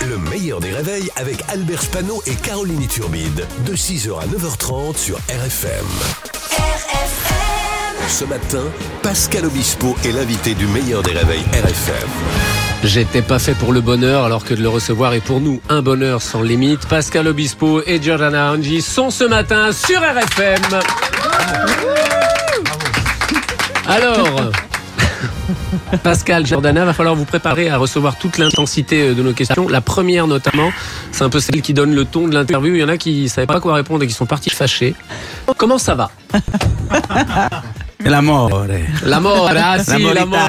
Le meilleur des réveils avec Albert Spano et Caroline Turbide. De 6h à 9h30 sur RFM. Ce matin, Pascal Obispo est l'invité du meilleur des réveils RFM. J'étais pas fait pour le bonheur alors que de le recevoir est pour nous un bonheur sans limite. Pascal Obispo et Jordana Angie sont ce matin sur RFM. Alors, Pascal, Jordana, va falloir vous préparer à recevoir toute l'intensité de nos questions. La première notamment, c'est un peu celle qui donne le ton de l'interview. Il y en a qui savaient pas quoi répondre et qui sont partis fâchés. Comment ça va? L'amore. L'amore, ah si, l'amore.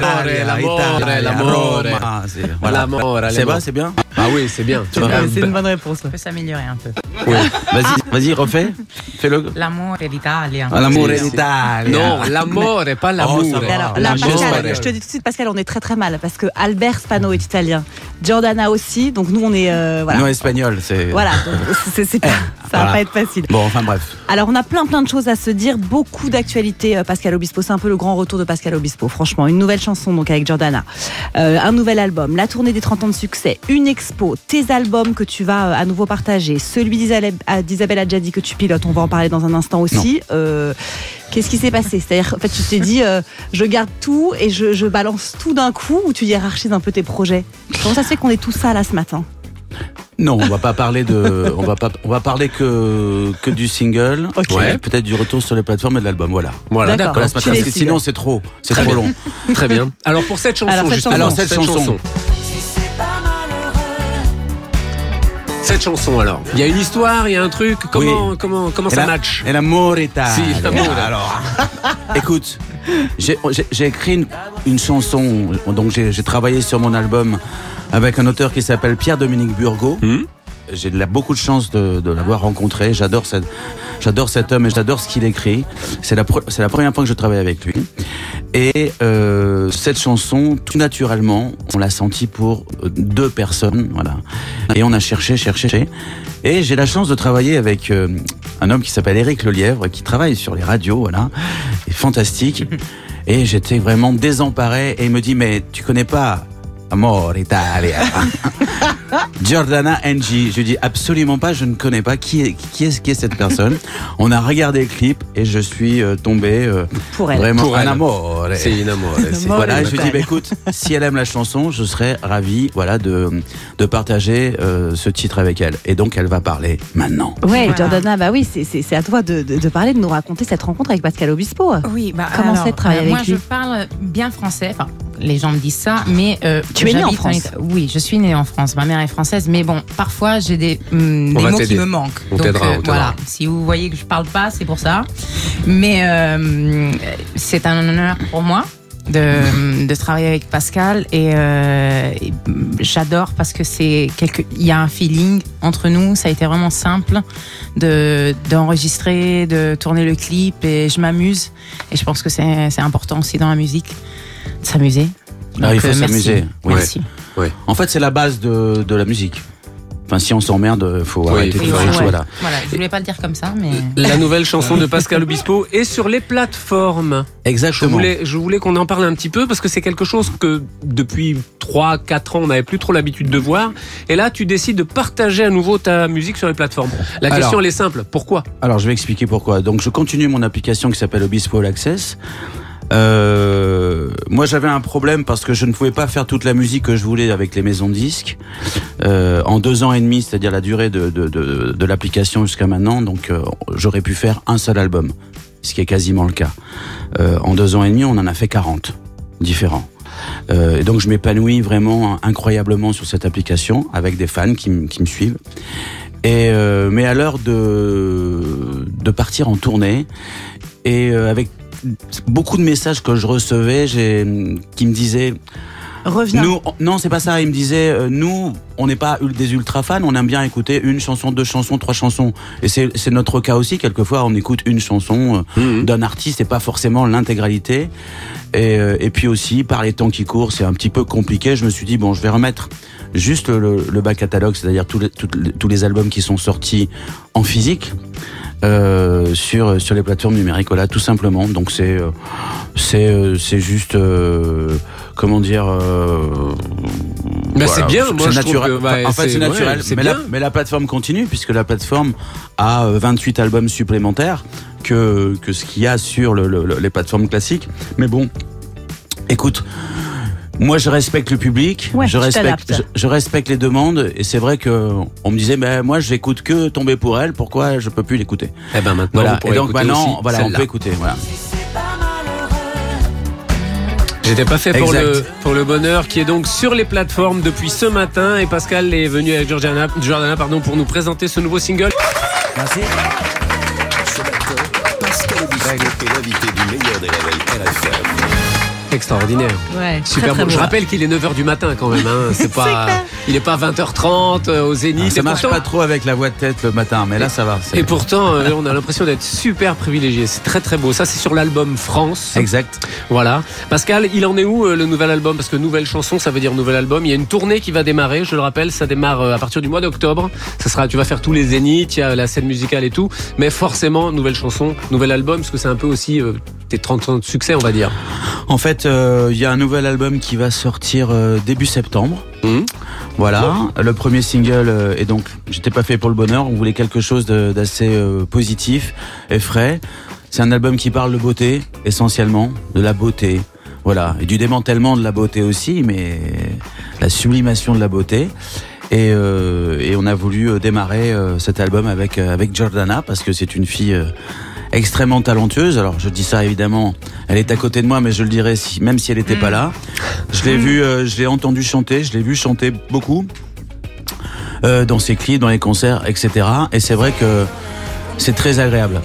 C'est bien? Ah oui, c'est bien. C'est une bonne réponse. On peut s'améliorer un peu. Oui. Vas-y, refais. Fais-le. L'amour est l'Italie. L'amour est l'Italie. Non, l'amour et pas l'amour. Alors là, Pascal, je te dis tout de suite, Pascal, on est très très mal parce que Albert Spano est italien, Jordana aussi, donc nous on est voilà. Non, espagnol, c'est. Voilà, donc ça va pas être facile. Bon, enfin bref. Alors on a plein de choses à se dire, beaucoup d'actualités. Pascal Obispo, c'est un peu le grand retour de Pascal Obispo. Franchement, une nouvelle chanson donc avec Jordana, un nouvel album, la tournée des 30 ans de succès, une expo, tes albums que tu vas à nouveau partager, celui d'Isabelle Adjadi que tu pilotes. On va en parler dans un instant aussi. Qu'est-ce qui s'est passé? C'est-à-dire, en fait, tu t'es dit, je garde tout et je balance tout d'un coup, ou tu hiérarchises un peu tes projets? Comment ça se fait qu'on est tout ça là ce matin? Non, on va pas parler on va parler que du single, Ouais. Peut-être du retour sur les plateformes et de l'album, voilà. D'accord. Parce que sinon c'est trop long. Très bien. Alors pour cette chanson, cette chanson. Cette chanson alors. Il y a une histoire, il y a un truc. Comment ça match? Et l'amour est à. Si, l'amour. Alors, écoute, j'ai écrit une chanson. Donc j'ai travaillé sur mon album avec un auteur qui s'appelle Pierre-Dominique Burgot. J'ai beaucoup de chance de l'avoir rencontré. J'adore cet homme et j'adore ce qu'il écrit. C'est la première fois que je travaille avec lui. Et cette chanson, tout naturellement, on l'a sentie pour deux personnes, voilà. Et on a cherché. Et j'ai la chance de travailler avec un homme qui s'appelle Éric Lelièvre, qui travaille sur les radios, voilà. Et fantastique. Et j'étais vraiment désemparé. Et il me dit, mais tu connais pas Amor Italia. Jordana Angie. Je lui dis absolument pas, je ne connais pas qui est cette personne. On a regardé le clip et je suis tombé pour elle. Vraiment pour un elle. Amour. C'est une amour. Voilà, et je lui dis écoute, si elle aime la chanson, je serais ravi de partager ce titre avec elle. Et donc elle va parler maintenant. Ouais, Voilà. Jordana, bah oui, c'est à toi de parler, de nous raconter cette rencontre avec Pascal Obispo. Oui, Comment c'est de travailler avec moi, lui? je parle bien français. Enfin, les gens me disent ça, mais Tu es née en j'habite France? Oui, je suis née en France. Ma mère est française, mais bon, parfois j'ai des va mots t'aider. qui me manquent. On Donc t'aidera. voilà, si vous voyez que je parle pas, c'est pour ça. Mais c'est un honneur pour moi de travailler avec Pascal et j'adore parce que il y a un feeling entre nous. Ça a été vraiment simple d'enregistrer, de tourner le clip et je m'amuse. Et je pense que c'est important aussi dans la musique de s'amuser. Ah, il faut merci. s'amuser. Oui. Merci. En fait, c'est la base de la musique. Enfin, si on s'emmerde, faut arrêter oui, de faire ouais. tout, voilà. Voilà, je voulais pas le dire comme ça, mais La nouvelle chanson de Pascal Obispo est sur les plateformes. Exactement. Je voulais qu'on en parle un petit peu parce que c'est quelque chose que depuis 3-4 ans on n'avait plus trop l'habitude de voir. Et là tu décides de partager à nouveau ta musique sur les plateformes. La question elle est simple, pourquoi? Alors, je vais expliquer pourquoi. Donc, je continue mon application qui s'appelle Obispo All Access. Moi, j'avais un problème parce que je ne pouvais pas faire toute la musique que je voulais avec les maisons de disques. En 2 ans et demi, c'est-à-dire la durée de l'application jusqu'à maintenant, donc j'aurais pu faire un seul album, ce qui est quasiment le cas. En 2 ans et demi, on en a fait 40 différents. Et donc je m'épanouis vraiment incroyablement sur cette application avec des fans qui me suivent. Et mais à l'heure de partir en tournée et avec beaucoup de messages que je recevais, qui me disaient Reviens. non, c'est pas ça. Il me disait, nous, on n'est pas des ultra fans, on aime bien écouter une chanson, 2 chansons, 3 chansons. Et c'est notre cas aussi. Quelquefois, on écoute une chanson d'un artiste et pas forcément l'intégralité. Et puis aussi, par les temps qui courent, c'est un petit peu compliqué. Je me suis dit, bon, je vais remettre juste le back catalogue, c'est-à-dire tous les albums qui sont sortis en physique. Sur les plateformes numériques, voilà, tout simplement. Donc c'est juste comment dire, Bah, c'est bien, moi je naturel. trouve que, En fait, c'est naturel. Mais la plateforme continue, puisque la plateforme a 28 albums supplémentaires que ce qu'il y a sur les plateformes classiques. Mais bon, écoute, moi je respecte le public, je respecte les demandes, et c'est vrai que on me disait, mais moi j'écoute que Tomber pour elle, pourquoi je peux plus l'écouter? Eh ben maintenant, voilà. Et donc maintenant, voilà, on peut écouter. Voilà. J'étais pas fait pour le bonheur, qui est donc sur les plateformes depuis ce matin, et Pascal est venu avec Jordana pour nous présenter ce nouveau single. Merci. Ce matin, Pascal Obispo est l'invité du meilleur des réveils RFM. Extraordinaire. Ouais, super très, beau. très Je rappelle qu'il est 9h du matin quand même. Hein. C'est pas, il est pas 20h30 au Zénith. Ça marche pas trop avec la voix de tête le matin, mais là ça va. Et pourtant, on a l'impression d'être super privilégié. C'est très très beau. Ça, c'est sur l'album France. Exact. Voilà. Pascal, il en est où le nouvel album? Parce que nouvelle chanson, ça veut dire nouvel album. Il y a une tournée qui va démarrer. Je le rappelle, ça démarre à partir du mois d'octobre. Ça sera, tu vas faire tous les zéniths, il y a la scène musicale et tout. Mais forcément, nouvelle chanson, nouvel album, parce que c'est un peu aussi tes 30 ans de succès, on va dire. En fait, il y a un nouvel album qui va sortir début septembre. Voilà. Le premier single est donc J'étais pas fait pour le bonheur. On voulait quelque chose d'assez positif et frais. C'est un album qui parle de beauté, essentiellement, de la beauté. Voilà. Et du démantèlement de la beauté aussi, mais la sublimation de la beauté. Et on a voulu démarrer cet album avec Jordana, parce que c'est une fille extrêmement talentueuse. Alors je dis ça évidemment, elle est à côté de moi, mais je le dirais même si elle n'était pas là. Je l'ai vu, je l'ai entendu chanter, je l'ai vu chanter beaucoup dans ses clips, dans les concerts, etc. Et c'est vrai que c'est très agréable.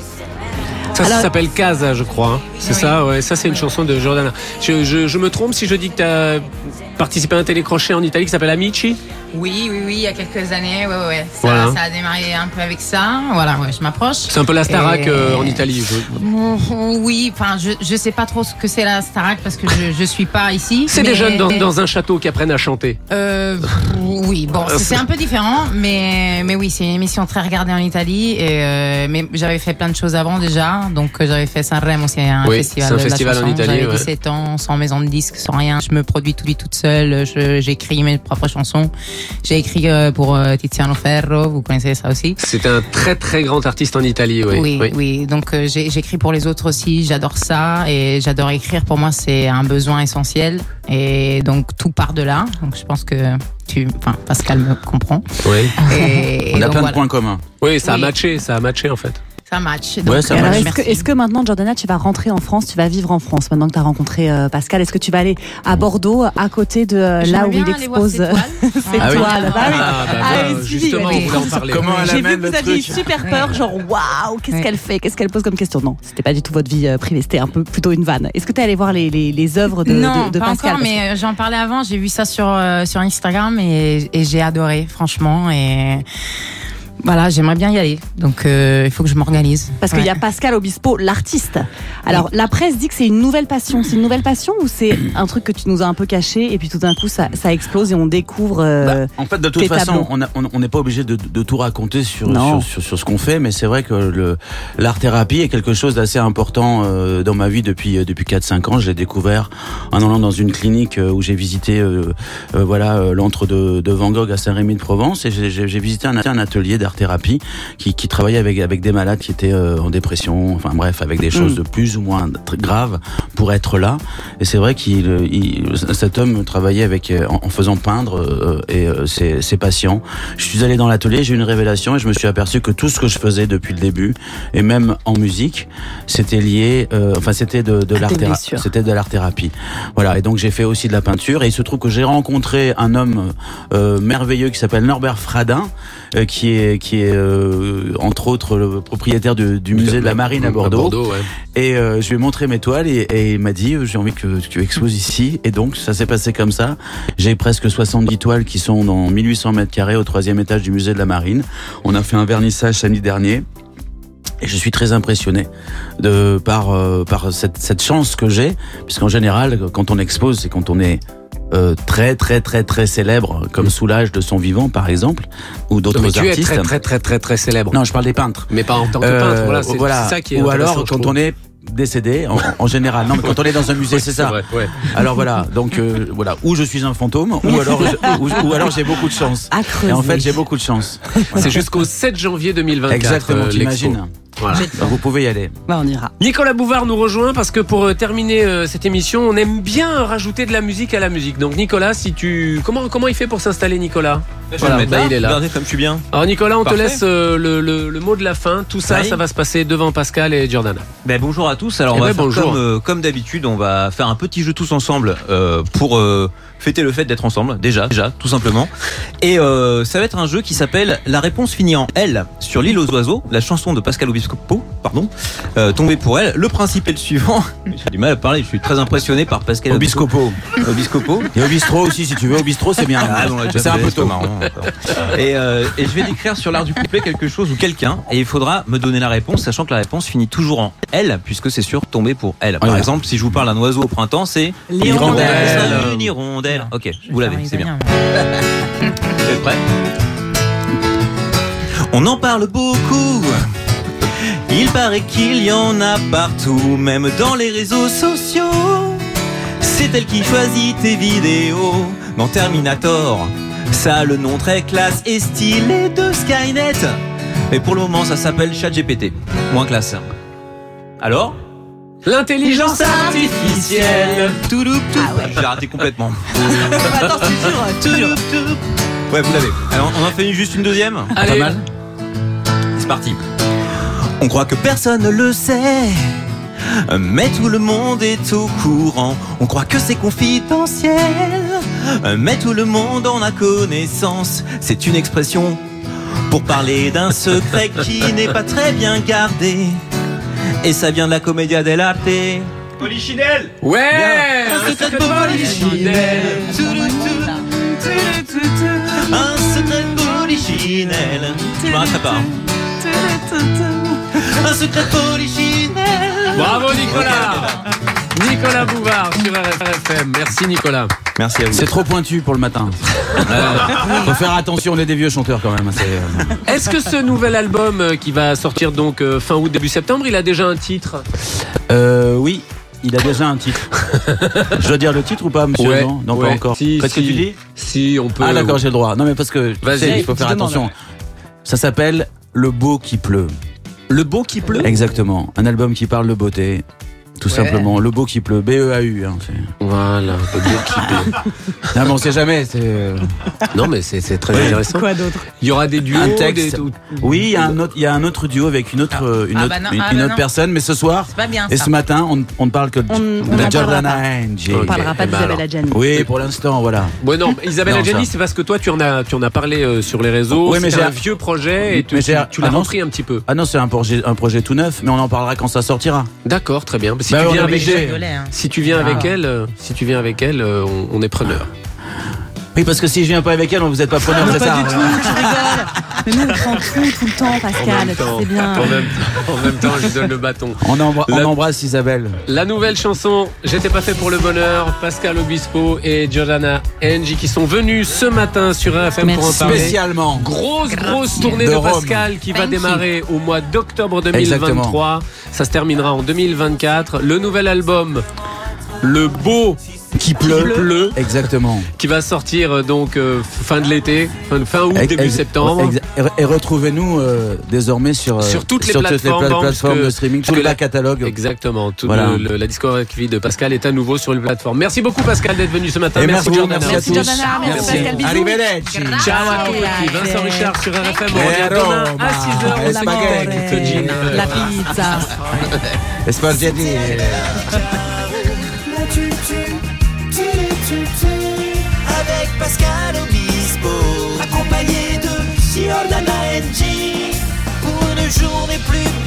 Ça s'appelle Casa, je crois. Hein. C'est ça, ouais. Ça, c'est une chanson de Jordana. Je me trompe si je dis que tu as participé à un télécrochet en Italie qui s'appelle Amici? Oui, il y a quelques années, ouais. Voilà. Ça a démarré un peu avec ça. Voilà, ouais, je m'approche. C'est un peu la Starac en Italie. Oui, enfin, je sais pas trop ce que c'est la Starac parce que je suis pas ici. C'est des jeunes dans un château qui apprennent à chanter. Oui, bon, c'est un peu différent, mais oui, c'est une émission très regardée en Italie. Mais j'avais fait plein de choses avant déjà. Donc j'avais fait Sanremo, c'est un festival. C'est un festival de la en Italie. J'avais 17 ans, sans maison de disques, sans rien. Je me produis toute seule. J'écris mes propres chansons. J'ai écrit pour Tiziano Ferro, vous connaissez ça aussi. C'est un très très grand artiste en Italie, oui. Oui. Donc j'écris pour les autres aussi, j'adore ça et j'adore écrire. Pour moi, c'est un besoin essentiel et donc tout part de là. Donc je pense que Pascal me comprend. Oui. On a plein de points communs. Oui, ça a matché en fait. Ça match. Donc, ça alors, match. est-ce que maintenant, Jordana, tu vas rentrer en France, tu vas vivre en France maintenant que tu as rencontré Pascal? Est-ce que tu vas aller à Bordeaux, à côté de là où il expose ses toiles? Justement, on voulait en parler. Comment elle J'ai vu amène que vous le aviez eu truc? super peur, genre waouh, qu'est-ce qu'elle fait? Qu'est-ce qu'elle pose comme question? Non, c'était pas du tout votre vie privée, c'était un peu plutôt une vanne. Est-ce que tu es allé voir les œuvres de pas Pascal? encore, mais j'en parlais avant, j'ai vu ça sur Instagram et j'ai adoré, franchement. Et voilà, j'aimerais bien y aller. Donc, il faut que je m'organise. Parce qu'il y a Pascal Obispo, l'artiste. Alors, la presse dit que c'est une nouvelle passion. C'est une nouvelle passion ou c'est un truc que tu nous as un peu caché et puis tout d'un coup, ça explose et on découvre en fait, de toute façon, on n'est pas obligé de tout raconter sur ce qu'on fait, mais c'est vrai que l'art-thérapie est quelque chose d'assez important dans ma vie depuis 4-5 ans. Je l'ai découvert en allant dans une clinique où j'ai visité l'antre de Van Gogh à Saint-Rémy-de-Provence et j'ai visité un atelier d'art-thérapie qui travaillait avec des malades qui étaient en dépression, enfin bref, avec des choses de plus ou moins graves pour être là. Et c'est vrai cet homme travaillait en faisant peindre ses patients. Je suis allé dans l'atelier, j'ai eu une révélation et je me suis aperçu que tout ce que je faisais depuis le début, et même en musique, c'était lié, c'était de l'art-thérapie. C'était de l'art-thérapie. Voilà. Et donc j'ai fait aussi de la peinture et il se trouve que j'ai rencontré un homme merveilleux qui s'appelle Norbert Fradin, qui est entre autres le propriétaire du musée de la Marine à Bordeaux. Et je lui ai montré mes toiles et il m'a dit j'ai envie que tu exposes ici. Et donc ça s'est passé comme ça. J'ai presque 70 toiles qui sont dans 1800 mètres carrés au 3e étage du musée de la Marine. On a fait un vernissage samedi dernier. Et je suis très impressionné par cette chance que j'ai, puisqu'en général, quand on expose, c'est quand on est très très très très célèbre, comme Soulage de son vivant par exemple, ou d'autres artistes. Tu es très très très très très célèbre. Non, je parle des peintres. Mais pas en tant que peintre. Voilà, c'est ça qui est. Ou alors quand on est décédé en général. Non, mais quand on est dans un musée, c'est ça. vrai, ouais. Alors voilà, donc voilà, ou je suis un fantôme, ou alors j'ai beaucoup de chance. À creuser. Et en fait, j'ai beaucoup de chance. C'est jusqu'au 7 janvier 2024. Exactement, l'expo. t'imagines. Voilà. Donc vous pouvez y aller. Bah, on ira. Nicolas Bouvard nous rejoint parce que pour terminer cette émission, on aime bien rajouter de la musique à la musique. Donc Nicolas, si tu comment il fait pour s'installer, Nicolas? Voilà, bah, il est là. Regardez comme je suis bien. Alors Nicolas, on Parfait. te laisse le mot de la fin. Tout ça, Oui. ça va se passer devant Pascal et Jordana. Bonjour à tous. Alors Eh on va ben, faire bonjour. comme d'habitude, on va faire un petit jeu tous ensemble pour fêter le fait d'être ensemble. Déjà, tout simplement. Et ça va être un jeu qui s'appelle La réponse finit en L sur l'île aux oiseaux, la chanson de Pascal Obispo, tombée pour elle. Le principe est le suivant. J'ai du mal à parler. Je suis très impressionné par Pascal Obiscopo. Obiscopo. Et au bistrot aussi, si tu veux. Au bistrot, c'est bien. Ah, bon, on l'a déjà c'est un fait, peu c'est tôt. marrant. Et je vais décrire sur l'art du couplet quelque chose ou quelqu'un, et il faudra me donner la réponse, sachant que la réponse finit toujours en L, puisque c'est sur tomber pour elle. Par Ouais. exemple, si je vous parle d'un oiseau au printemps, c'est L'hirondelle. Une hirondelle. Ok, vous l'avez, c'est bien. Vous êtes prêts ? On en parle beaucoup. Il paraît qu'il y en a partout, même dans les réseaux sociaux. C'est elle qui choisit tes vidéos dans Terminator. Ça a le nom très classe et stylé de Skynet. Mais pour le moment, ça s'appelle ChatGPT. Moins classe. Alors ? L'intelligence artificielle. Touloup, touloup. J'ai raté complètement. Attends, c'est dur. Touloup, touloup. Ouais, vous l'avez. Alors, on en fait juste une deuxième ? Allez. Pas mal. C'est parti. On croit que personne ne le sait, mais tout le monde est au courant. On croit que c'est confidentiel, mais tout le monde en a connaissance. C'est une expression pour parler d'un secret qui n'est pas très bien gardé. Et ça vient de la commedia dell'arte. Polichinelle. Ouais. Un secret de Polichinelle. Un secret de Polichinelle. Je m'arrêterai pas. Un secret de Polichinelle. Bravo Nicolas. Nicolas Bouvard sur RFM. Merci Nicolas. Merci à vous. C'est trop pointu pour le matin. Faut faire attention, on est des vieux chanteurs quand même. C'est, Est-ce que ce nouvel album qui va sortir donc fin août début septembre, il a déjà un titre? oui, il a déjà un titre. Je dois dire le titre ou pas, monsieur? Ouais, Non, ouais. pas encore. Si, Qu'est-ce que tu dis? Si on peut. Ah d'accord, j'ai le droit. Non mais parce que tu Vas-y, sais, il faut faire tu demandes. attention. Ça s'appelle Le beau qui pleut. Le beau qui pleut. Exactement. Un album qui parle de beauté. Tout simplement. Le beau qui pleut. BEAU. Hein, Voilà. Le beau qui pleut. non mais on sait jamais. C'est... Non mais c'est très intéressant. Quoi d'autre? Il y aura des duos. Un texte. des- Oui, il y a un autre duo avec une autre, une autre personne. Mais ce soir C'est pas bien et ça. ce matin, on ne parle que On de n'en parlera Jordana pas. Angie. On parlera pas Eh ben d'Isabelle alors. Adjani. Oui, pour l'instant, voilà. Bon non, Isabelle Non, Adjani, ça. c'est parce que toi tu en as parlé sur les réseaux. Oui, mais c'est j'ai- un vieux projet et tu mais j'ai- l'as ah non, repris un petit peu. Ah non, c'est un projet tout neuf, mais on en parlera quand ça sortira. D'accord, très bien. Si Bah, tu on viens est avec obligé. elle, si tu viens avec elle, on est preneur. Oui, parce que si je viens pas avec elle, vous êtes pas preneur, c'est Pas ça. du tout, tu rigoles. Mais nous, on prend tout le temps, Pascal. C'est bien. En même temps, je lui donne le bâton. On La- embrasse Isabelle. La nouvelle chanson J'étais pas fait pour le bonheur, Pascal Obispo et Jordana Angie qui sont venus ce matin sur RFM pour en Merci. parler. Spécialement. Grosse tournée De de Rome. Pascal qui va Thank you. démarrer au mois d'octobre 2023. Exactement. Ça se terminera en 2024. Le nouvel album Le Beau Qui pleut. Exactement. qui va sortir donc fin de l'été, fin août, début septembre. Et retrouvez-nous désormais sur Sur toutes les plateformes, plateformes parce de que- streaming, parce tout que le la- back catalogue. Exactement. Voilà. La discographie de Pascal est à nouveau sur les plateformes. Merci beaucoup Pascal d'être venu ce matin. Et merci merci, Jordana. merci à tous. Jordana, merci Pascal, bisous. Arrivederci. Ciao à tous. Vincent Richard sur RFM. On Et revient demain Roma, à 6h. et spaghetti. La pizza. Spaghetti. Avec Pascal Obispo, accompagné de Jordana Angie, pour une journée plus